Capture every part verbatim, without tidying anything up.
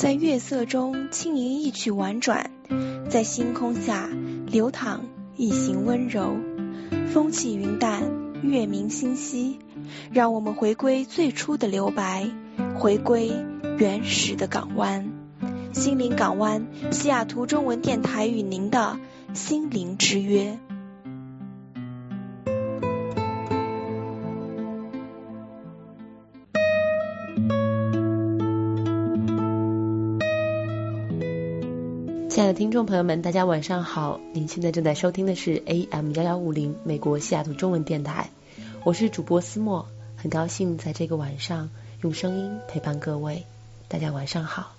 在月色中轻吟一曲婉转，在星空下流淌一行温柔。风起云淡，月明星稀，让我们回归最初的留白，回归原始的港湾。心灵港湾，西雅图中文电台与您的心灵之约。 亲爱的听众朋友们，大家晚上好，您现在正在收听的是 A M 一一五零 美国西雅图中文电台，我是主播思墨，很高兴在这个晚上用声音陪伴各位，大家晚上好。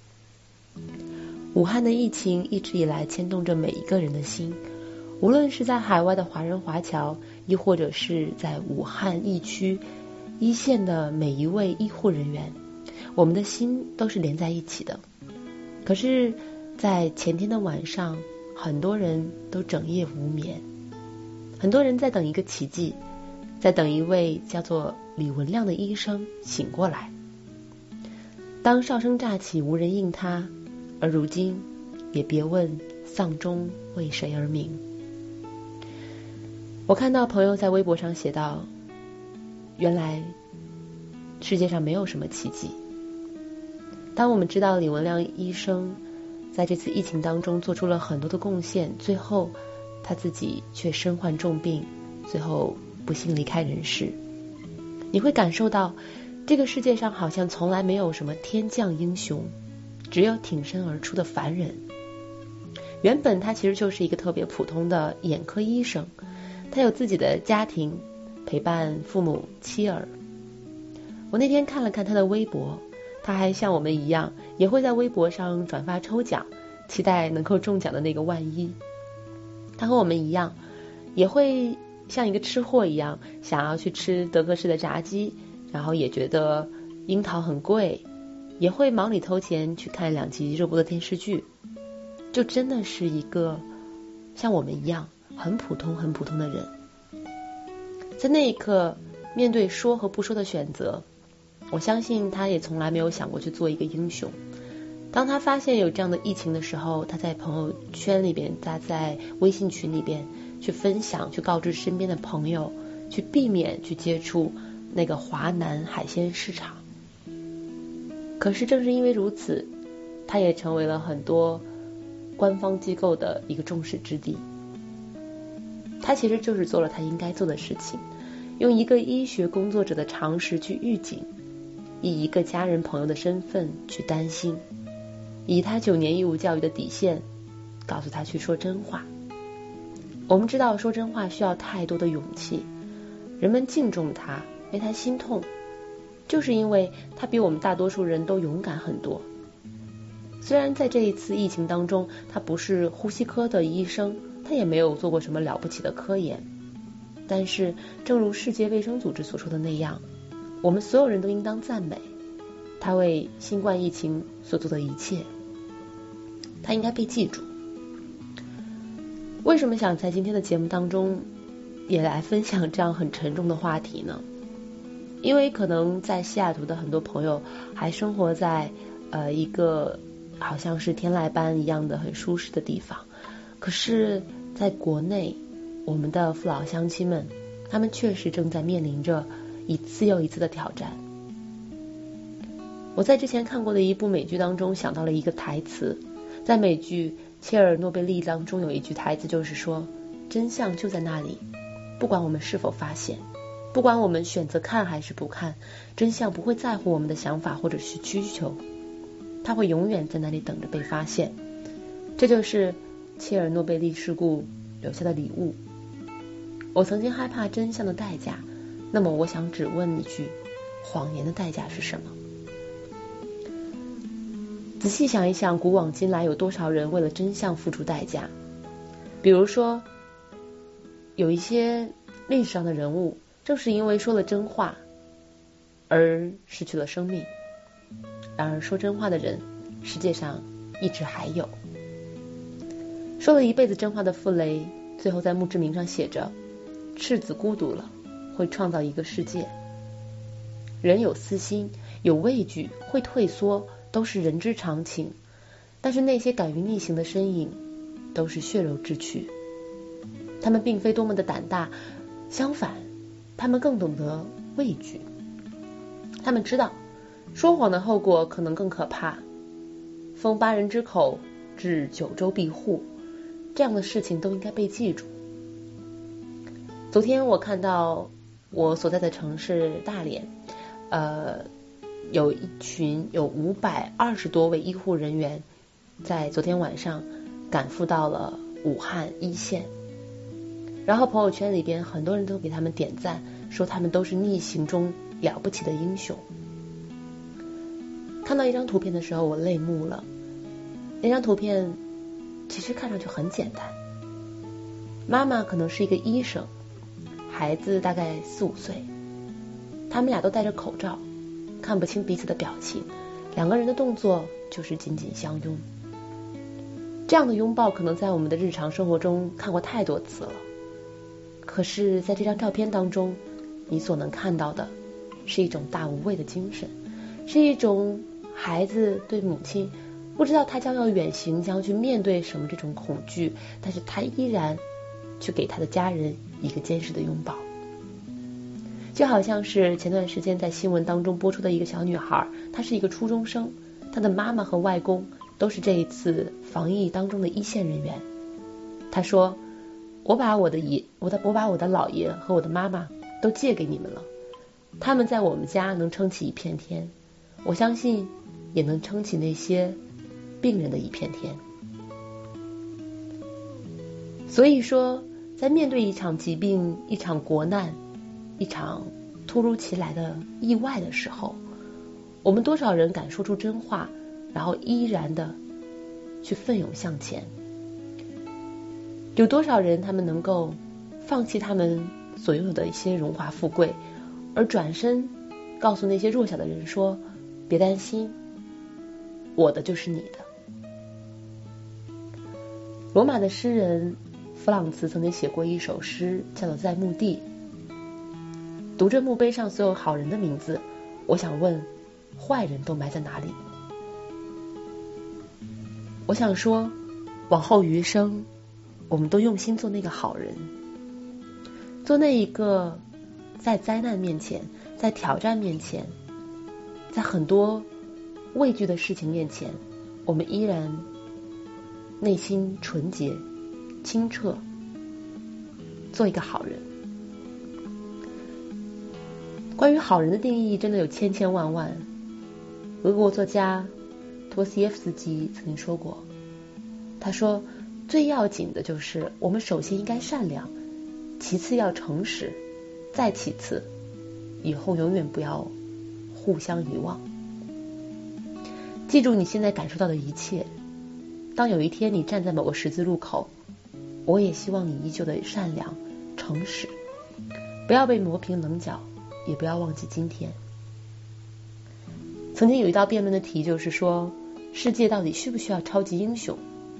武汉的疫情一直以来牵动着每一个人的心，无论是在海外的华人华侨，亦或者是在武汉疫区一线的每一位医护人员，我们的心都是连在一起的。可是在前天的晚上，很多人都整夜无眠，很多人在等一个奇迹，在等一位叫做李文亮的医生醒过来。当哨声乍起，无人应他，而如今也别问丧钟为谁而鸣。我看到朋友在微博上写道，原来世界上没有什么奇迹。当我们知道李文亮医生在这次疫情当中做出了很多的贡献，最后他自己却身患重病，最后不幸离开人世，你会感受到这个世界上好像从来没有什么天降英雄，只有挺身而出的凡人。原本他其实就是一个特别普通的眼科医生，他有自己的家庭，陪伴父母妻儿。我那天看了看他的微博，他还像我们一样，也会在微博上转发抽奖，期待能够中奖的那个万一。他和我们一样，也会像一个吃货一样，想要去吃德克士的炸鸡，然后也觉得樱桃很贵，也会忙里偷闲去看两集热播的电视剧，就真的是一个像我们一样很普通很普通的人。在那一刻，面对说和不说的选择，我相信他也从来没有想过去做一个英雄。当他发现有这样的疫情的时候，他在朋友圈里边，他在微信群里边去分享，去告知身边的朋友，去避免去接触那个华南海鲜市场。可是正是因为如此，他也成为了很多官方机构的一个众矢之的。他其实就是做了他应该做的事情，用一个医学工作者的常识去预警，以一个家人朋友的身份去担心，以他九年义务教育的底线告诉他去说真话。我们知道说真话需要太多的勇气，人们敬重他，为他心痛，就是因为他比我们大多数人都勇敢很多。虽然在这一次疫情当中，他不是呼吸科的医生，他也没有做过什么了不起的科研，但是正如世界卫生组织所说的那样，我们所有人都应当赞美他为新冠疫情所做的一切，他应该被记住。为什么想在今天的节目当中也来分享这样很沉重的话题呢？因为可能在西雅图的很多朋友还生活在呃一个好像是天籁般一样的很舒适的地方，可是在国内，我们的父老乡亲们，他们确实正在面临着一次又一次的挑战。我在之前看过的一部美剧当中想到了一个台词，在美剧《切尔诺贝利》当中有一句台词，就是说真相就在那里，不管我们是否发现，不管我们选择看还是不看，真相不会在乎我们的想法或者是需求，它会永远在那里等着被发现。这就是切尔诺贝利事故留下的礼物。我曾经害怕真相的代价，那么我想只问一句，谎言的代价是什么？仔细想一想，古往今来有多少人为了真相付出代价？比如说有一些历史上的人物，正是因为说了真话而失去了生命。然而说真话的人，世界上一直还有。说了一辈子真话的傅雷，最后在墓志铭上写着，赤子孤独了，会创造一个世界。人有私心，有畏惧，会退缩， 都是人之常情，但是那些敢于逆行的身影都是血肉之躯。他们并非多么的胆大，相反，他们更懂得畏惧。他们知道说谎的后果可能更可怕，封八人之口，治九州闭户，这样的事情都应该被记住。昨天我看到我所在的城市大连，呃，有一群有五百二十多位医护人员在昨天晚上赶赴到了武汉一线，然后朋友圈里边很多人都给他们点赞，说他们都是逆行中了不起的英雄。看到一张图片的时候我泪目了，那张图片其实看上去很简单，妈妈可能是一个医生，孩子大概四五岁，他们俩都戴着口罩，看不清彼此的表情，两个人的动作就是紧紧相拥。这样的拥抱可能在我们的日常生活中看过太多次了，可是在这张照片当中，你所能看到的是一种大无畏的精神，是一种孩子对母亲不知道他将要远行，将要去面对什么这种恐惧，但是他依然去给他的家人一个坚实的拥抱。就好像是前段时间在新闻当中播出的一个小女孩，她是一个初中生，她的妈妈和外公都是这一次防疫当中的一线人员。她说，我把我的爷我的我把我的姥爷和我的妈妈都借给你们了，他们在我们家能撑起一片天，我相信也能撑起那些病人的一片天。所以说，在面对一场疾病、一场国难、一场突如其来的意外的时候，我们多少人敢说出真话，然后依然的去奋勇向前？有多少人他们能够放弃他们所拥有的一些荣华富贵，而转身告诉那些弱小的人说，别担心，我的就是你的。罗马的诗人弗朗茨曾经写过一首诗，叫做《在墓地》。读着墓碑上所有好人的名字，我想问，坏人都埋在哪里？我想说，往后余生，我们都用心做那个好人，做那一个在灾难面前，在挑战面前，在很多畏惧的事情面前，我们依然内心纯洁清澈，做一个好人。关于好人的定义真的有千千万万。俄国作家托斯耶夫斯基曾经说过，他说，最要紧的就是我们首先应该善良，其次要诚实，再其次以后永远不要互相遗忘。记住你现在感受到的一切，当有一天你站在某个十字路口，我也希望你依旧的善良诚实，不要被磨平棱角，也不要忘记今天。曾经有一道辩论的题就是说，世界到底需不需要超级英雄？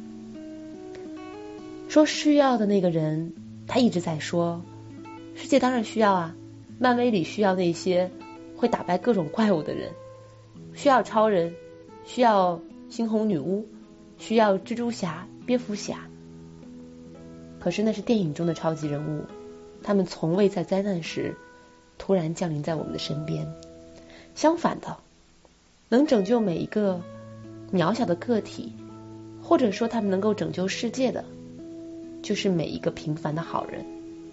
说需要的那个人，他一直在说，世界当然需要啊，漫威里需要那些会打败各种怪物的人，需要超人，需要猩红女巫，需要蜘蛛侠、蝙蝠侠。可是那是电影中的超级人物，他们从未在灾难时突然降临在我们的身边。相反的，能拯救每一个渺小的个体，或者说他们能够拯救世界的，就是每一个平凡的好人。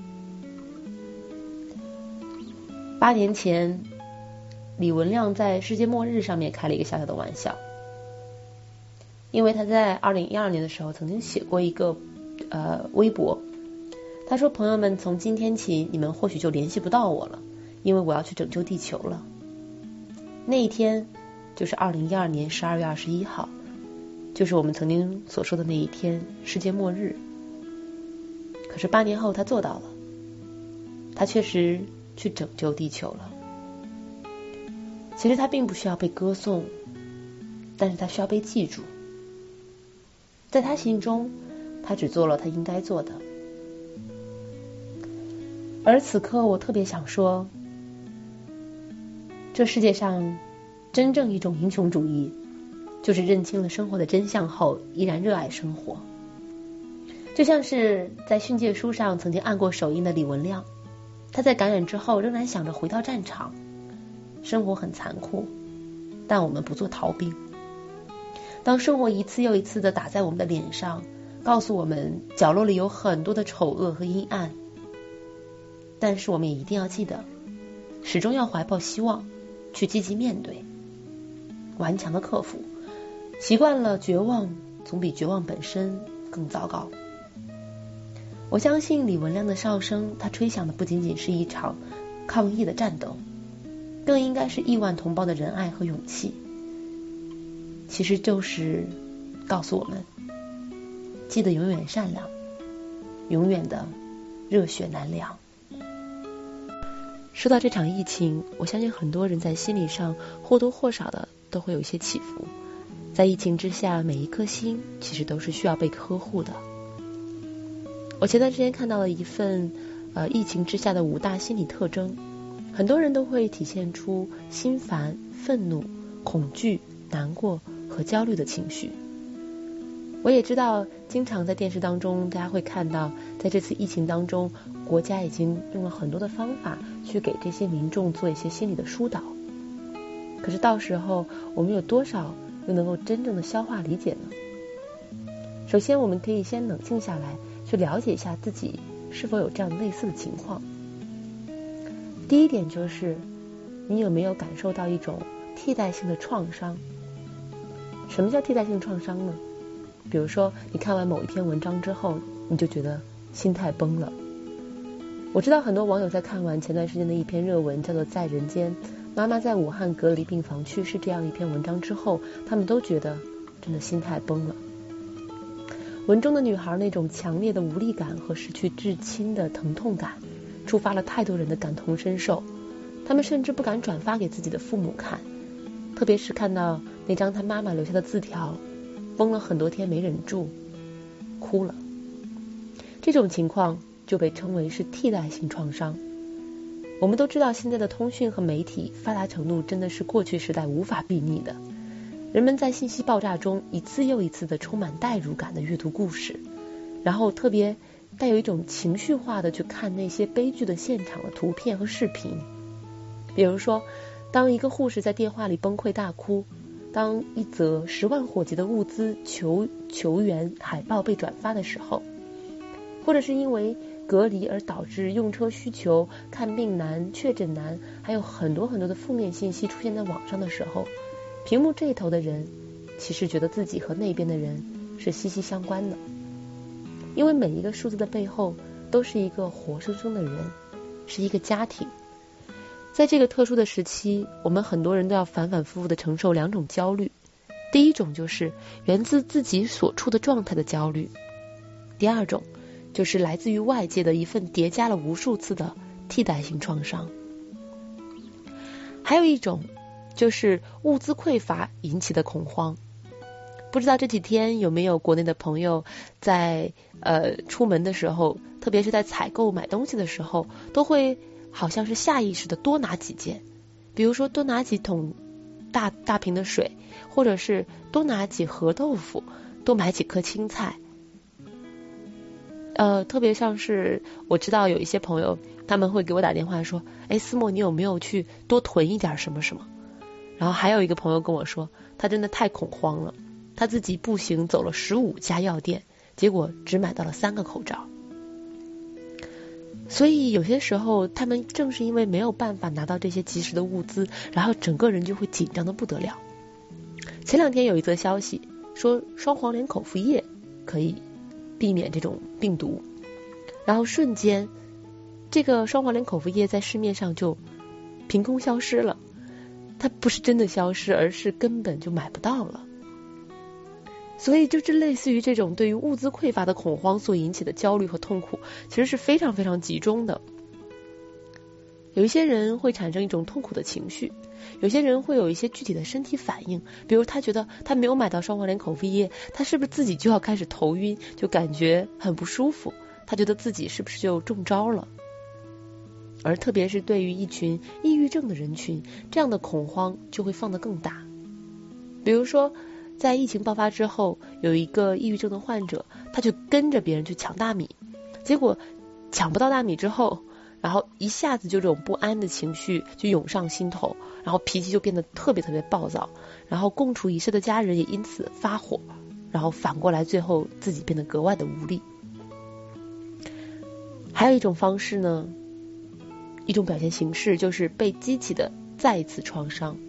八年前，李文亮在世界末日上面开了一个小小的玩笑，因为他在二零一二年的时候曾经写过一个呃微博，他说，朋友们，从今天起你们或许就联系不到我了，因为我要去拯救地球了。那一天就是二零一二年十二月二十一号，就是我们曾经所说的那一天，世界末日。可是八年后他做到了，他确实去拯救地球了。其实他并不需要被歌颂，但是他需要被记住。在他心中，他只做了他应该做的。而此刻我特别想说，这世界上真正一种英雄主义， 就是认清了生活的真相后依然热爱生活。就像是在训诫书上曾经按过手印的李文亮，他在感染之后仍然想着回到战场。生活很残酷，但我们不做逃兵。当生活一次又一次的打在我们的脸上，告诉我们角落里有很多的丑恶和阴暗，但是我们也一定要记得，始终要怀抱希望，去积极面对，顽强的克服。习惯了绝望，总比绝望本身更糟糕。我相信李文亮的哨声，他吹响的不仅仅是一场抗疫的战斗，更应该是亿万同胞的仁爱和勇气。其实就是告诉我们，记得永远善良，永远的热血难凉。说到这场疫情，我相信很多人在心理上或多或少的都会有一些起伏。在疫情之下，每一颗心其实都是需要被呵护的。我前段时间看到了一份呃疫情之下的五大心理特征，很多人都会体现出心烦、愤怒、恐惧、难过和焦虑的情绪。我也知道，经常在电视当中大家会看到，在这次疫情当中，国家已经用了很多的方法去给这些民众做一些心理的疏导。可是到时候我们有多少又能够真正的消化理解呢？首先我们可以先冷静下来，去了解一下自己是否有这样类似的情况。第一点就是，你有没有感受到一种替代性的创伤？什么叫替代性创伤呢？比如说，你看完某一篇文章之后，你就觉得心态崩了。我知道很多网友在看完前段时间的一篇热文，叫做《在人间，妈妈在武汉隔离病房去世》这样一篇文章之后，他们都觉得真的心态崩了。文中的女孩那种强烈的无力感和失去至亲的疼痛感，触发了太多人的感同身受。他们甚至不敢转发给自己的父母看，特别是看到那张他妈妈留下的字条，崩了很多天没忍住，哭了。这种情况就被称为是替代性创伤。我们都知道，现在的通讯和媒体发达程度真的是过去时代无法比拟的。人们在信息爆炸中一次又一次的充满代入感的阅读故事，然后特别带有一种情绪化的去看那些悲剧的现场的图片和视频。比如说，当一个护士在电话里崩溃大哭，当一则十万火急的物资求求援海报被转发的时候，或者是因为隔离而导致用车需求、看病难、确诊难，还有很多很多的负面信息出现在网上的时候，屏幕这头的人其实觉得自己和那边的人是息息相关的，因为每一个数字的背后都是一个活生生的人，是一个家庭。在这个特殊的时期，我们很多人都要反反复复的承受两种焦虑。第一种就是源自自己所处的状态的焦虑，第二种就是来自于外界的一份叠加了无数次的替代性创伤。还有一种就是物资匮乏引起的恐慌。不知道这几天有没有国内的朋友在呃出门的时候，特别是在采购买东西的时候，都会好像是下意识的多拿几件，比如说多拿几桶大大瓶的水，或者是多拿几盒豆腐，多买几颗青菜。呃，特别像是我知道有一些朋友，他们会给我打电话说，哎，思默，你有没有去多囤一点什么什么？然后还有一个朋友跟我说，他真的太恐慌了，他自己步行走了十五家药店，结果只买到了三个口罩。所以有些时候他们正是因为没有办法拿到这些及时的物资，然后整个人就会紧张的不得了。前两天有一则消息说双黄连口服液可以避免这种病毒，然后瞬间这个双黄连口服液在市面上就凭空消失了。它不是真的消失，而是根本就买不到了。所以就是类似于这种对于物资匮乏的恐慌所引起的焦虑和痛苦，其实是非常非常集中的。有一些人会产生一种痛苦的情绪，有些人会有一些具体的身体反应，比如他觉得他没有买到双黄连口服液，他是不是自己就要开始头晕，就感觉很不舒服，他觉得自己是不是就中招了。而特别是对于一群抑郁症的人群，这样的恐慌就会放得更大。比如说在疫情爆发之后，有一个抑郁症的患者，他就跟着别人去抢大米，结果抢不到大米之后，然后一下子就这种不安的情绪就涌上心头，然后脾气就变得特别特别暴躁，然后共处一室的家人也因此发火，然后反过来最后自己变得格外的无力。还有一种方式呢，一种表现形式就是被激起的再一次创伤。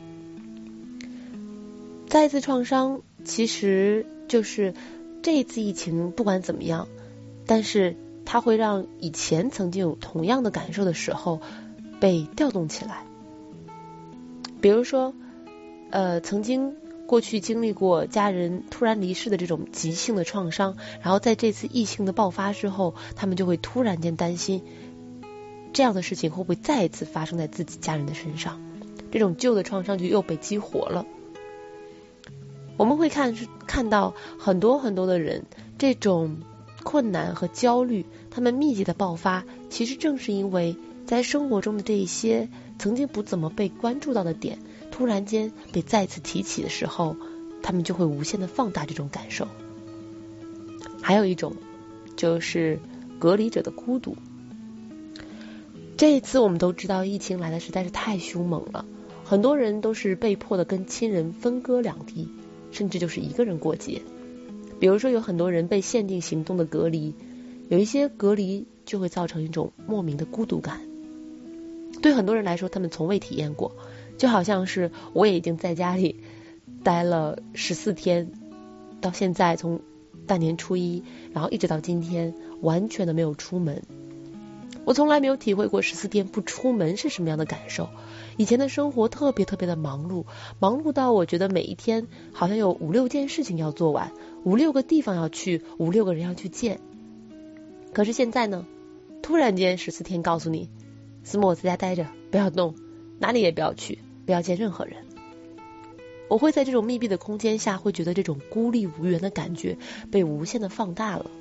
再一次创伤其实就是这一次疫情不管怎么样，但是它会让以前曾经有同样的感受的时候被调动起来。比如说呃，曾经过去经历过家人突然离世的这种急性的创伤，然后在这次疫情的爆发之后，他们就会突然间担心这样的事情会不会再一次发生在自己家人的身上，这种旧的创伤就又被激活了。我们会看看到很多很多的人，这种困难和焦虑他们密集的爆发，其实正是因为在生活中的这一些曾经不怎么被关注到的点，突然间被再次提起的时候，他们就会无限的放大这种感受。还有一种就是隔离者的孤独。这一次我们都知道疫情来的实在是太凶猛了，很多人都是被迫的跟亲人分割两地，甚至就是一个人过节。比如说有很多人被限定行动的隔离，有一些隔离就会造成一种莫名的孤独感。对很多人来说他们从未体验过，就好像是我也已经在家里待了十四天，到现在从大年初一然后一直到今天完全的没有出门。我从来没有体会过十四天不出门是什么样的感受。以前的生活特别特别的忙碌，忙碌到我觉得每一天好像有五六件事情要做完，五六个地方要去，五六个人要去见。可是现在呢，突然间十四天告诉你，思默在家待着，不要动，哪里也不要去，不要见任何人。我会在这种密闭的空间下，会觉得这种孤立无援的感觉被无限的放大了。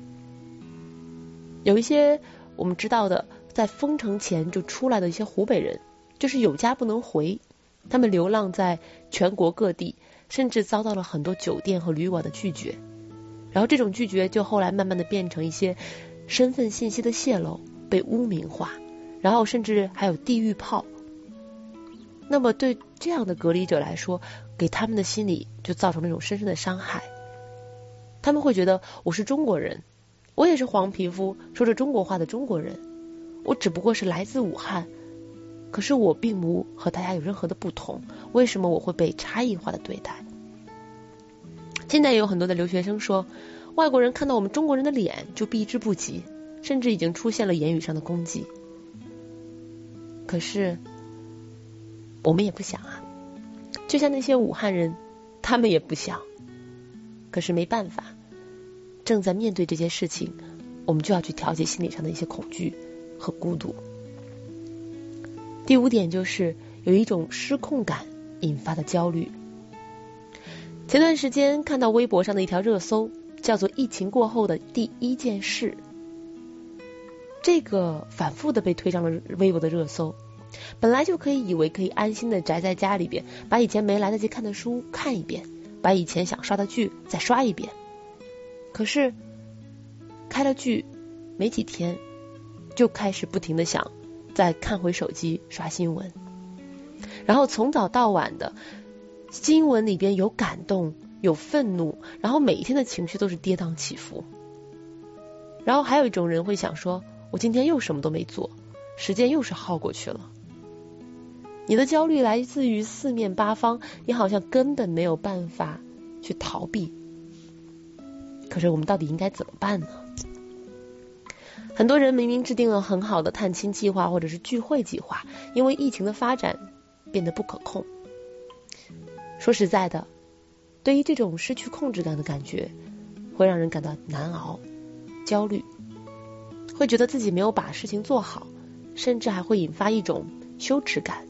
有一些我们知道的，在封城前就出来的一些湖北人，就是有家不能回，他们流浪在全国各地，甚至遭到了很多酒店和旅馆的拒绝。然后这种拒绝就后来慢慢的变成一些身份信息的泄露，被污名化，然后甚至还有地狱炮。那么对这样的隔离者来说，给他们的心理就造成那种深深的伤害。他们会觉得我是中国人，我也是黄皮肤说着中国话的中国人，我只不过是来自武汉，可是我并无和大家有任何的不同，为什么我会被差异化的对待？现在也有很多的留学生说，外国人看到我们中国人的脸就避之不及，甚至已经出现了言语上的攻击。可是我们也不想啊，就像那些武汉人，他们也不想。可是没办法，正在面对这些事情，我们就要去调节心理上的一些恐惧和孤独。第五点就是有一种失控感引发的焦虑。前段时间看到微博上的一条热搜，叫做疫情过后的第一件事。这个反复的被推上了微博的热搜，本来就可以以为可以安心的宅在家里边，把以前没来得及看的书看一遍，把以前想刷的剧再刷一遍。可是开了剧没几天，就开始不停的想再看回手机刷新闻，然后从早到晚的新闻里边有感动有愤怒，然后每一天的情绪都是跌宕起伏。然后还有一种人会想说，我今天又什么都没做，时间又是耗过去了。你的焦虑来自于四面八方，你好像根本没有办法去逃避。可是我们到底应该怎么办呢？很多人明明制定了很好的探亲计划或者是聚会计划，因为疫情的发展变得不可控。说实在的，对于这种失去控制感的感觉，会让人感到难熬、焦虑，会觉得自己没有把事情做好，甚至还会引发一种羞耻感。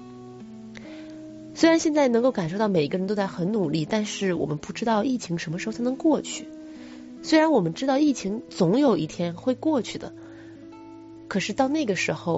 虽然现在能够感受到每一个人都在很努力，但是我们不知道疫情什么时候才能过去。虽然我们知道疫情总有一天会过去的，可是到那个时候，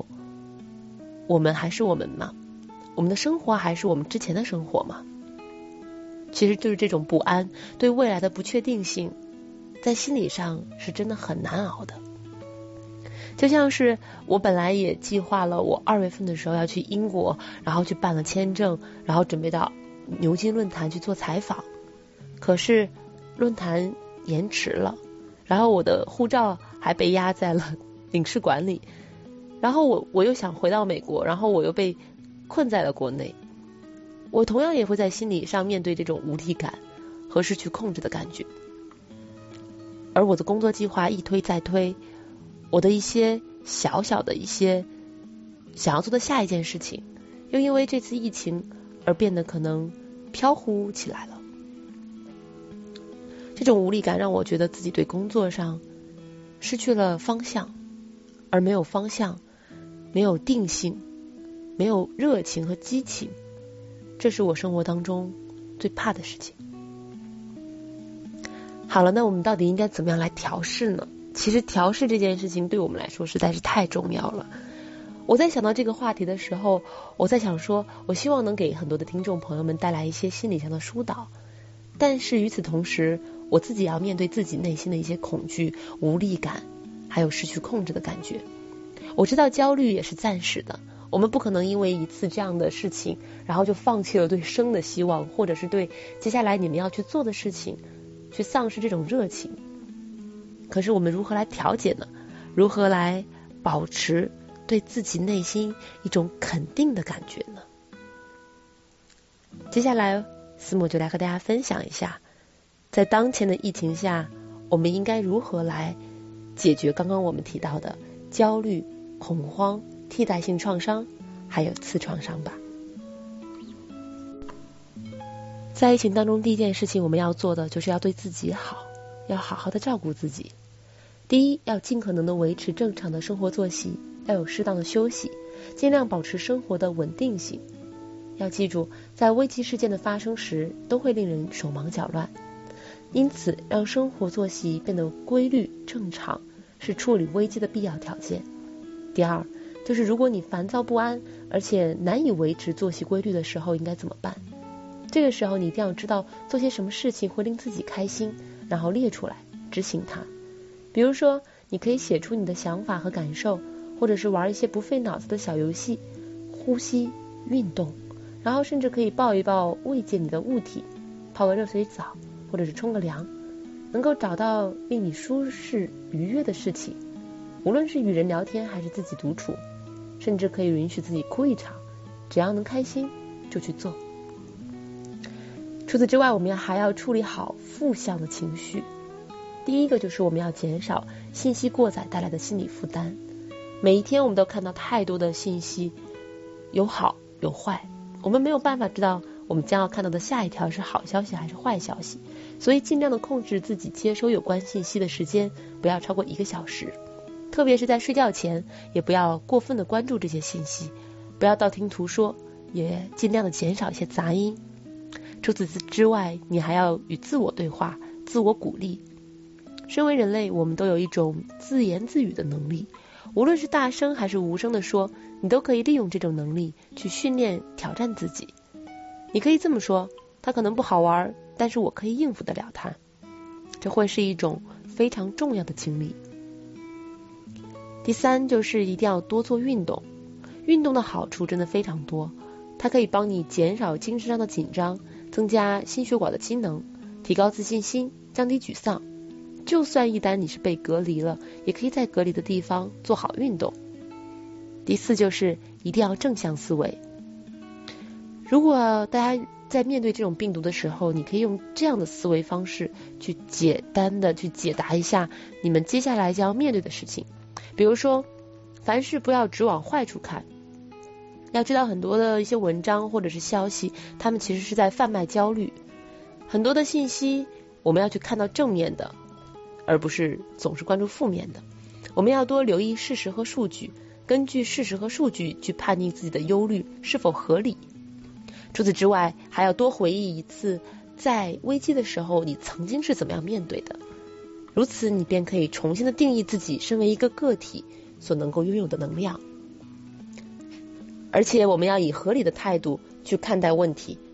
我们还是我们吗？我们的生活还是我们之前的生活吗？ 其实就是这种不安，对未来的不确定性，在心理上是真的很难熬的。就像是我本来也计划了，我二月份的时候要去英国，然后去办了签证，然后准备到牛津论坛去做采访，可是论坛延迟了，然后我的护照还被压在了领事馆里，然后我我又想回到美国，然后我又被困在了国内，我同样也会在心理上面对这种无力感和失去控制的感觉。而我的工作计划一推再推，我的一些小小的一些想要做的下一件事情，又因为这次疫情而变得可能飘忽起来了。这种无力感让我觉得自己对工作上失去了方向，而没有方向，没有定性，没有热情和激情，这是我生活当中最怕的事情。好了，那我们到底应该怎么样来调试呢？其实调试这件事情对我们来说实在是太重要了。我在想到这个话题的时候，我在想说，我希望能给很多的听众朋友们带来一些心理上的疏导，但是与此同时，我自己要面对自己内心的一些恐惧、无力感，还有失去控制的感觉。我知道焦虑也是暂时的，我们不可能因为一次这样的事情，然后就放弃了对生的希望，或者是对接下来你们要去做的事情去丧失这种热情。可是我们如何来调节呢？如何来保持对自己内心一种肯定的感觉呢？接下来思慕就来和大家分享一下，在当前的疫情下，我们应该如何来解决刚刚我们提到的焦虑、恐慌、替代性创伤还有次创伤吧。在疫情当中，第一件事情我们要做的就是要对自己好，要好好的照顾自己。第一，要尽可能的维持正常的生活作息，要有适当的休息，尽量保持生活的稳定性。要记住，在危机事件的发生时，都会令人手忙脚乱，因此让生活作息变得规律正常，是处理危机的必要条件。第二，就是如果你烦躁不安，而且难以维持作息规律的时候，应该怎么办？这个时候你一定要知道做些什么事情会令自己开心，然后列出来执行它。比如说，你可以写出你的想法和感受，或者是玩一些不费脑子的小游戏，呼吸、运动，然后甚至可以抱一抱慰藉你的物体，泡个热水澡，或者是冲个凉，能够找到令你舒适愉悦的事情，无论是与人聊天还是自己独处，甚至可以允许自己哭一场，只要能开心就去做。除此之外，我们还要处理好负向的情绪。第一个就是我们要减少信息过载带来的心理负担。每一天我们都看到太多的信息，有好有坏，我们没有办法知道我们将要看到的下一条是好消息还是坏消息，所以尽量的控制自己接收有关信息的时间，不要超过一个小时。特别是在睡觉前，也不要过分的关注这些信息，不要道听途说，也尽量的减少一些杂音。除此之外，你还要与自我对话，自我鼓励。身为人类，我们都有一种自言自语的能力，无论是大声还是无声的说，你都可以利用这种能力去训练挑战自己。你可以这么说，它可能不好玩，但是我可以应付得了它，这会是一种非常重要的经历。第三，就是一定要多做运动。运动的好处真的非常多，它可以帮你减少精神上的紧张，增加心血管的机能，提高自信心，降低沮丧。就算一旦你是被隔离了，也可以在隔离的地方做好运动。第四，就是一定要正向思维。如果大家在面对这种病毒的时候，你可以用这样的思维方式去简单的去解答一下你们接下来将要面对的事情。比如说，凡事不要只往坏处看，要知道很多的一些文章或者是消息，他们其实是在贩卖焦虑。很多的信息我们要去看到正面的，而不是总是关注负面的。我们要多留意事实和数据，根据事实和数据去判定自己的忧虑是否合理。除此之外，还要多回忆一次在危机的时候你曾经是怎么样面对的，如此你便可以重新的定义自己身为一个个体所能够拥有的能量。而且我们要以合理的态度去看待问题，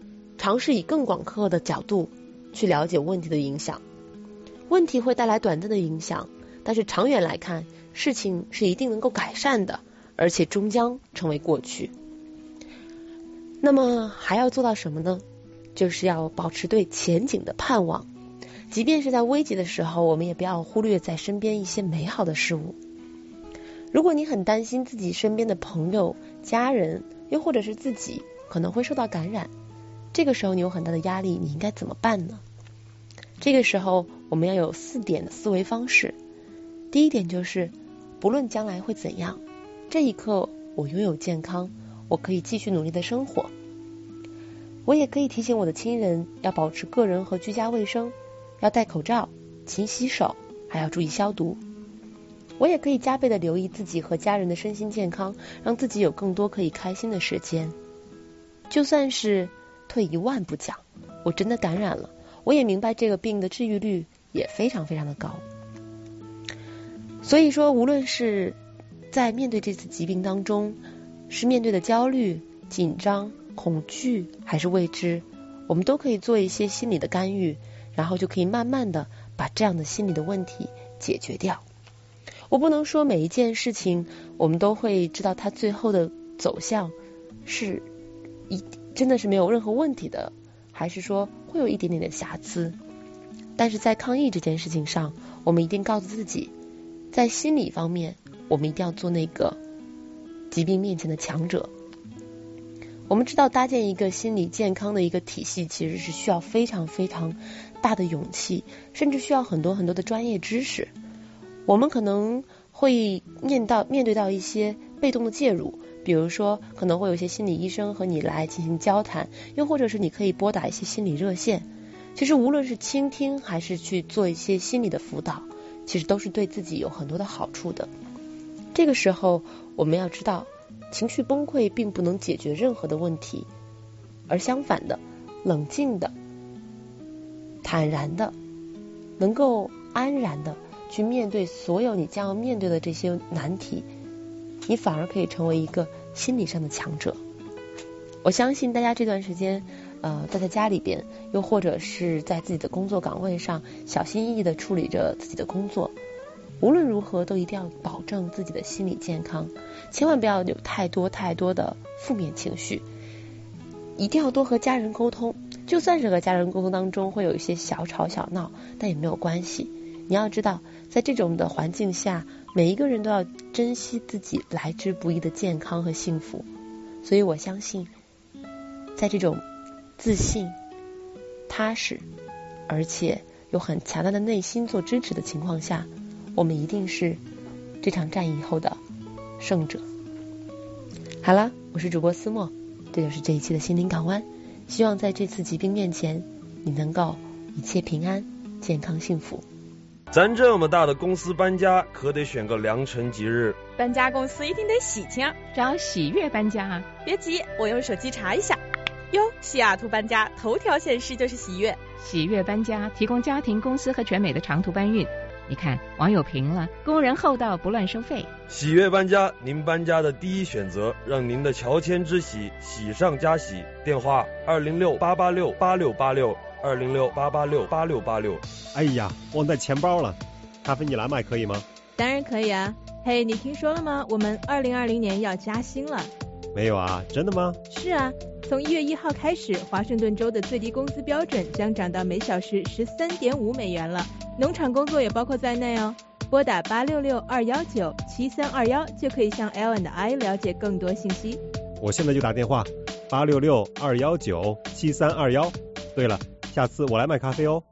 尝试以更广阔的角度去了解问题的影响。问题会带来短暂的影响，但是长远来看，事情是一定能够改善的，而且终将成为过去。那么还要做到什么呢？就是要保持对前景的盼望，即便是在危急的时候，我们也不要忽略在身边一些美好的事物。如果你很担心自己身边的朋友、家人，又或者是自己可能会受到感染，这个时候你有很大的压力，你应该怎么办呢？这个时候我们要有四点的思维方式。第一点就是，不论将来会怎样，这一刻我拥有健康，我可以继续努力的生活。我也可以提醒我的亲人要保持个人和居家卫生，要戴口罩、勤洗手，还要注意消毒。我也可以加倍的留意自己和家人的身心健康，让自己有更多可以开心的时间。就算是退一万步讲，我真的感染了，我也明白这个病的治愈率也非常非常的高。所以说，无论是在面对这次疾病当中，是面对的焦虑、紧张、恐惧还是未知，我们都可以做一些心理的干预，然后就可以慢慢的把这样的心理的问题解决掉。我不能说每一件事情我们都会知道它最后的走向是一真的是没有任何问题的，还是说会有一点点的瑕疵。但是在抗疫这件事情上，我们一定告诉自己，在心理方面我们一定要做那个疾病面前的强者。我们知道搭建一个心理健康的一个体系，其实是需要非常非常大的勇气，甚至需要很多很多的专业知识。我们可能会面到面对到一些被动的介入，比如说可能会有一些心理医生和你来进行交谈，又或者是你可以拨打一些心理热线。其实无论是倾听还是去做一些心理的辅导，其实都是对自己有很多的好处的。这个时候我们要知道，情绪崩溃并不能解决任何的问题，而相反的，冷静的、坦然的、能够安然的去面对所有你将要面对的这些难题，你反而可以成为一个心理上的强者。我相信大家这段时间呃，待在家里边，又或者是在自己的工作岗位上小心翼翼的处理着自己的工作，无论如何都一定要保证自己的心理健康，千万不要有太多太多的负面情绪，一定要多和家人沟通。就算是和家人沟通当中会有一些小吵小闹，但也没有关系。你要知道，在这种的环境下，每一个人都要珍惜自己来之不易的健康和幸福。所以我相信，在这种自信、踏实，而且有很强大的内心做支持的情况下，我们一定是这场战役后的胜者。好了，我是主播思墨，这就是这一期的心灵港湾。希望在这次疾病面前，你能够一切平安、健康、幸福。 咱这么大的公司搬家，可得选个良辰吉日。 搬家公司一定得喜庆， 找喜悦搬家啊！ 别急，我用手机查一下。哟，西雅图搬家头条显示就是喜悦。 喜悦搬家提供家庭、公司和全美的长途搬运。你看，网友评了，工人厚道，不乱收费。 喜悦搬家，您搬家的第一选择，让您的乔迁之喜喜上加喜。电话二零六八八六八六八六二零六八八六八六八六。 哎呀，忘带钱包了，咖啡你来买可以吗？ 当然可以啊。嘿，你听说了吗？我们二零二零年要加薪了。 没有啊，真的吗？ 是啊，从一月一号开始，华盛顿州的最低工资标准将涨到每小时十三点五美元了，农场工作也包括在内哦。拨打八六六二幺九七三二幺就可以向 L and I 了解更多信息。 我现在就打电话，八六六二幺九七三二幺。对了，下次我来买咖啡哦。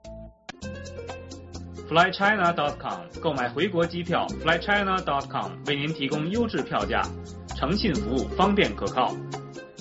fly china dot com 购买回国机票 fly china dot com 为您提供优质票价，诚信服务，方便可靠。